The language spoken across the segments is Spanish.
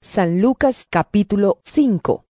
San Lucas capítulo 5.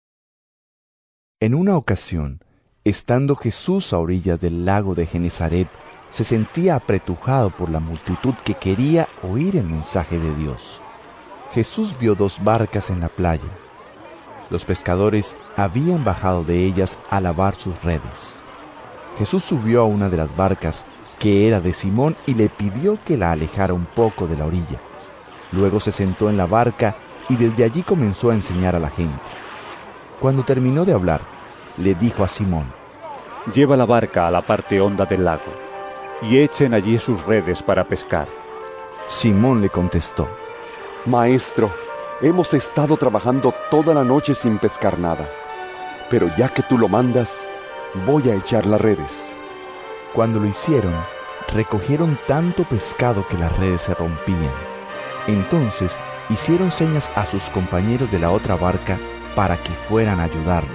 En una ocasión, estando Jesús a orillas del lago de Genesaret, se sentía apretujado por la multitud que quería oír el mensaje de Dios. Jesús vio 2 barcas en la playa. Los pescadores habían bajado de ellas a lavar sus redes. Jesús subió a una de las barcas, que era de Simón, y le pidió que la alejara un poco de la orilla. Luego se sentó en la barca y desde allí comenzó a enseñar a la gente. Cuando terminó de hablar, le dijo a Simón: «Lleva la barca a la parte honda del lago, y echen allí sus redes para pescar». Simón le contestó: «Maestro, hemos estado trabajando toda la noche sin pescar nada, pero ya que tú lo mandas, voy a echar las redes». Cuando lo hicieron, recogieron tanto pescado que las redes se rompían. Entonces hicieron señas a sus compañeros de la otra barca para que fueran a ayudarlos.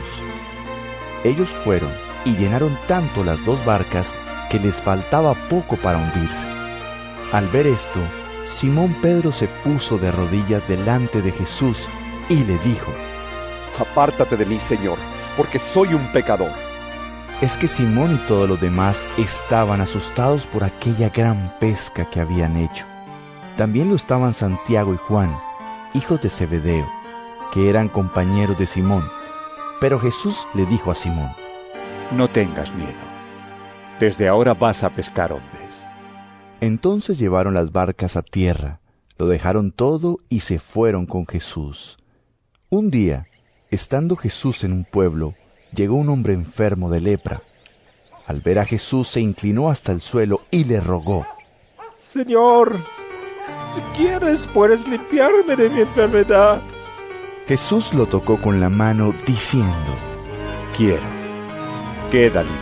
Ellos fueron y llenaron tanto las 2 barcas que les faltaba poco para hundirse. Al ver esto, Simón Pedro se puso de rodillas delante de Jesús y le dijo: «Apártate de mí, Señor, porque soy un pecador». Es que Simón y todos los demás estaban asustados por aquella gran pesca que habían hecho. También lo estaban Santiago y Juan, hijos de Zebedeo, que eran compañeros de Simón. Pero Jesús le dijo a Simón: «No tengas miedo. Desde ahora vas a pescar hombres». Entonces llevaron las barcas a tierra, lo dejaron todo y se fueron con Jesús. Un día, estando Jesús en un pueblo, llegó un hombre enfermo de lepra. Al ver a Jesús se inclinó hasta el suelo y le rogó: «Señor, si quieres puedes limpiarme de mi enfermedad». Jesús lo tocó con la mano diciendo: «Quiero, queda limpio».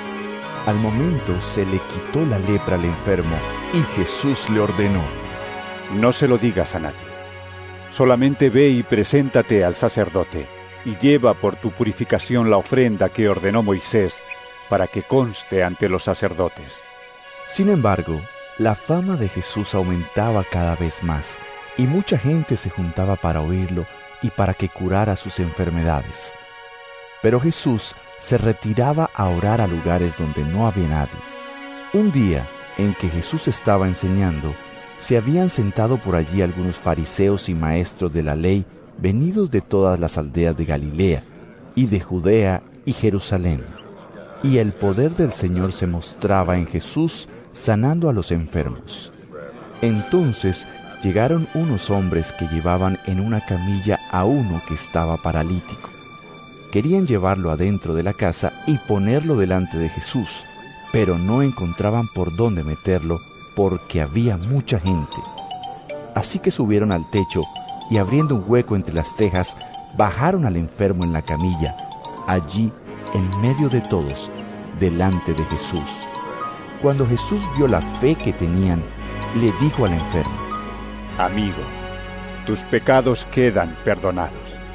Al momento se le quitó la lepra al enfermo y Jesús le ordenó: «No se lo digas a nadie. Solamente ve y preséntate al sacerdote y lleva por tu purificación la ofrenda que ordenó Moisés para que conste ante los sacerdotes». Sin embargo, la fama de Jesús aumentaba cada vez más y mucha gente se juntaba para oírlo y para que curara sus enfermedades. Pero Jesús se retiraba a orar a lugares donde no había nadie. Un día, en que Jesús estaba enseñando, se habían sentado por allí algunos fariseos y maestros de la ley venidos de todas las aldeas de Galilea, y de Judea y Jerusalén. Y el poder del Señor se mostraba en Jesús, sanando a los enfermos. Entonces llegaron unos hombres que llevaban en una camilla a uno que estaba paralítico. Querían llevarlo adentro de la casa y ponerlo delante de Jesús, pero no encontraban por dónde meterlo porque había mucha gente. Así que subieron al techo y, abriendo un hueco entre las tejas, bajaron al enfermo en la camilla, allí en medio de todos, delante de Jesús. Cuando Jesús vio la fe que tenían, le dijo al enfermo: «Amigo, tus pecados quedan perdonados».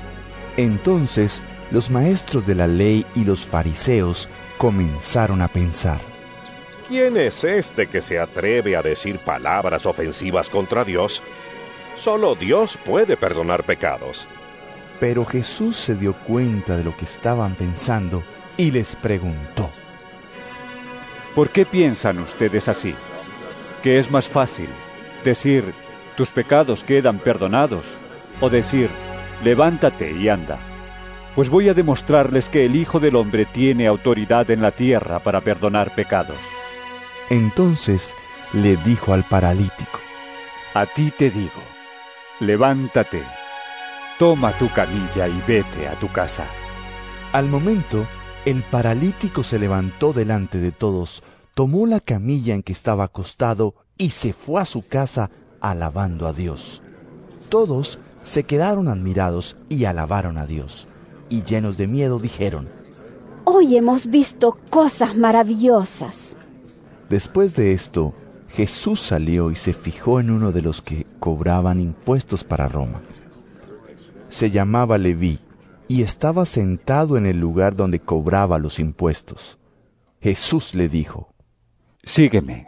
Entonces los maestros de la ley y los fariseos comenzaron a pensar: ¿quién es este que se atreve a decir palabras ofensivas contra Dios? Solo Dios puede perdonar pecados. Pero Jesús se dio cuenta de lo que estaban pensando y les preguntó: ¿Por qué piensan ustedes así? ¿Qué es más fácil, decir, tus pecados quedan perdonados, o decir, levántate y anda? Pues voy a demostrarles que el Hijo del Hombre tiene autoridad en la tierra para perdonar pecados». Entonces le dijo al paralítico: «A ti te digo, levántate, toma tu camilla y vete a tu casa». Al momento, el paralítico se levantó delante de todos, tomó la camilla en que estaba acostado y se fue a su casa alabando a Dios. Todos se quedaron admirados y alabaron a Dios, y llenos de miedo dijeron: «Hoy hemos visto cosas maravillosas». Después de esto, Jesús salió y se fijó en uno de los que cobraban impuestos para Roma. Se llamaba Leví, y estaba sentado en el lugar donde cobraba los impuestos. Jesús le dijo: «Sígueme».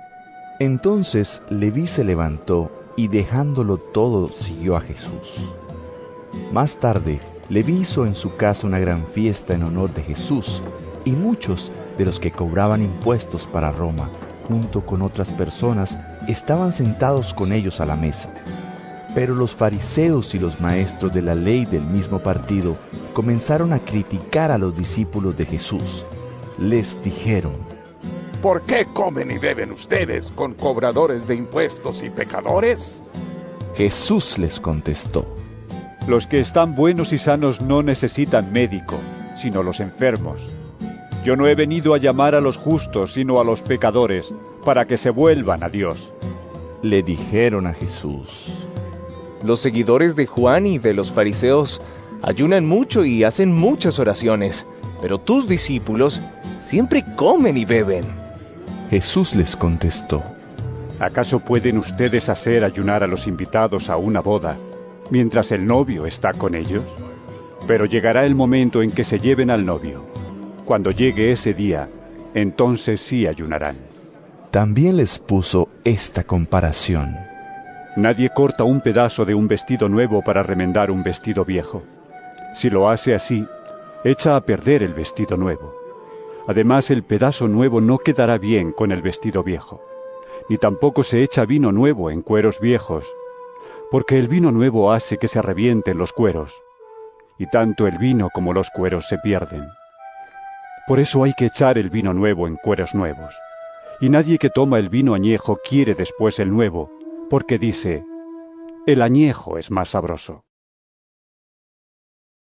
Entonces Leví se levantó y dejándolo todo siguió a Jesús. Más tarde, Leví hizo en su casa una gran fiesta en honor de Jesús, y muchos de los que cobraban impuestos para Roma, junto con otras personas, estaban sentados con ellos a la mesa. Pero los fariseos y los maestros de la ley del mismo partido comenzaron a criticar a los discípulos de Jesús. Les dijeron: ¿Por qué comen y beben ustedes con cobradores de impuestos y pecadores? Jesús les contestó: Los que están buenos y sanos no necesitan médico, sino los enfermos. Yo no he venido a llamar a los justos, sino a los pecadores, para que se vuelvan a Dios. Le dijeron a Jesús: Los seguidores de Juan y de los fariseos ayunan mucho y hacen muchas oraciones, pero tus discípulos siempre comen y beben. Jesús les contestó: ¿Acaso pueden ustedes hacer ayunar a los invitados a una boda, mientras el novio está con ellos? Pero llegará el momento en que se lleven al novio. Cuando llegue ese día, entonces sí ayunarán. También les puso esta comparación: Nadie corta un pedazo de un vestido nuevo para remendar un vestido viejo. Si lo hace así, echa a perder el vestido nuevo. Además, el pedazo nuevo no quedará bien con el vestido viejo, ni tampoco se echa vino nuevo en cueros viejos, porque el vino nuevo hace que se revienten los cueros, y tanto el vino como los cueros se pierden. Por eso hay que echar el vino nuevo en cueros nuevos, y nadie que toma el vino añejo quiere después el nuevo, porque dice: el añejo es más sabroso.